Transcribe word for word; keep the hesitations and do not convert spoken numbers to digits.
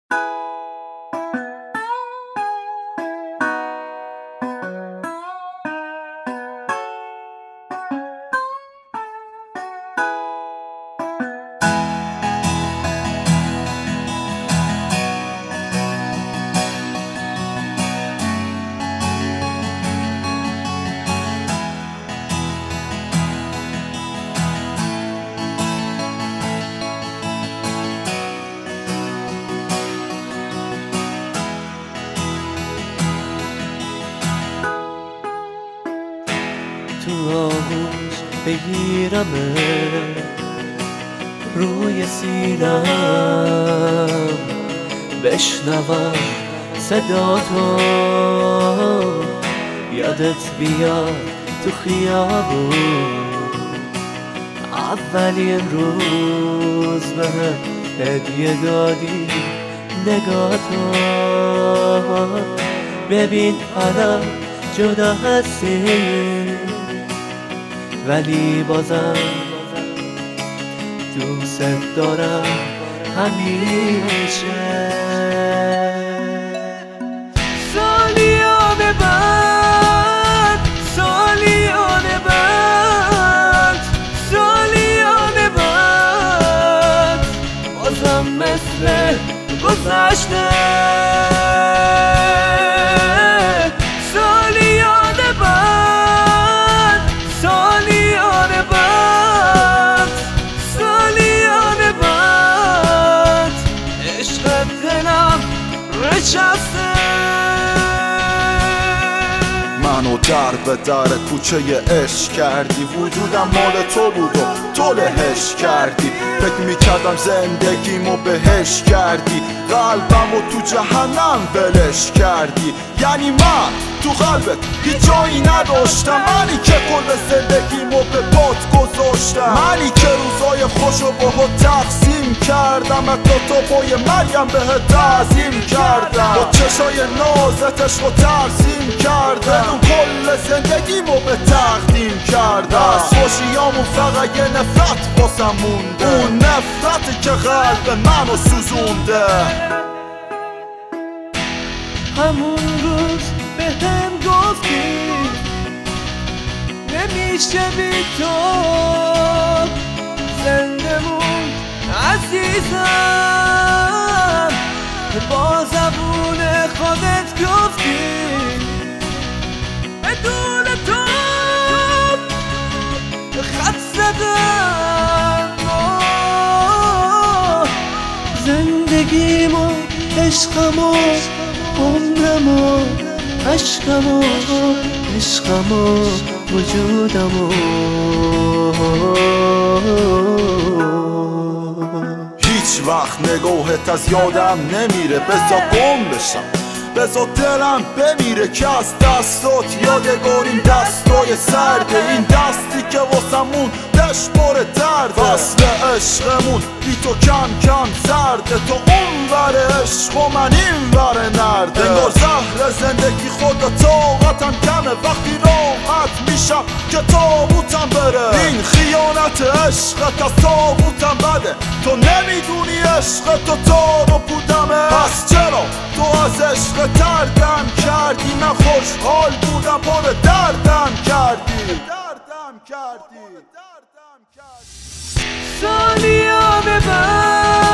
تو آغوش بگیرم روی سینم، بشنوم صدا تو، یادت بیاد تو خیابون اولین روز بهم هدیه دادی نگاه تو. ببین حالا جدا هستی ولی بازم دوست دارم همیشه. سالیان بعد سالیان بعد سالیان بعد بازم مثل گذشته. منو در به در کوچه عشق کردی، وجودم مال تو بود و تو لهش کردی. فکر میکردم زندگیمو بهش کردی، قلبمو تو جهنم ولش کردی. یعنی من تو قلبت هیچ جایی نداشتم، منی که کل زندگیمو به باد گذاشتم، منی که روزای خوشو باهات تقسیم کردم، حتی تو پای مریم بهت تعظیم کردم، با چشای نازت عشقو تقسیم کردم، بدون کل زندگیمو به تقدیم کردم. از خوشیامون فقط یه نفرت واسم مونده، اون نفرتی که قلب منو سوزونده. همون روز بهم گفتی نمیشه بی تو زنده موند عزیزم، با زبون خودت گفتی بدون تو خط زدم. زندگیمو عشقمو عمرمو عشقمو عشقمو وجودمو هیچ وقت نگاهت از یادم نمیره، بذار گم بشم بذار دلم بمیره که از دستات یادگاریم دستای سرده، این دستی که واسمون دشت باره درده. فصل عشقمون بی تو کم کم زرده، تو اون ور عشق و من این ور نرده. انگار زهر زندگی خدا طاقتم کمه، وقتی راحت میشم که تابوتم بره. این خیانت عشقت از تابوتم بده، تو نمیدونی عشق تو تارو بودمه. پس چرا تو از عشق دردم کردی؟ من خوشحال بودم پر دردم کردی دردم کردی. سالیان بعد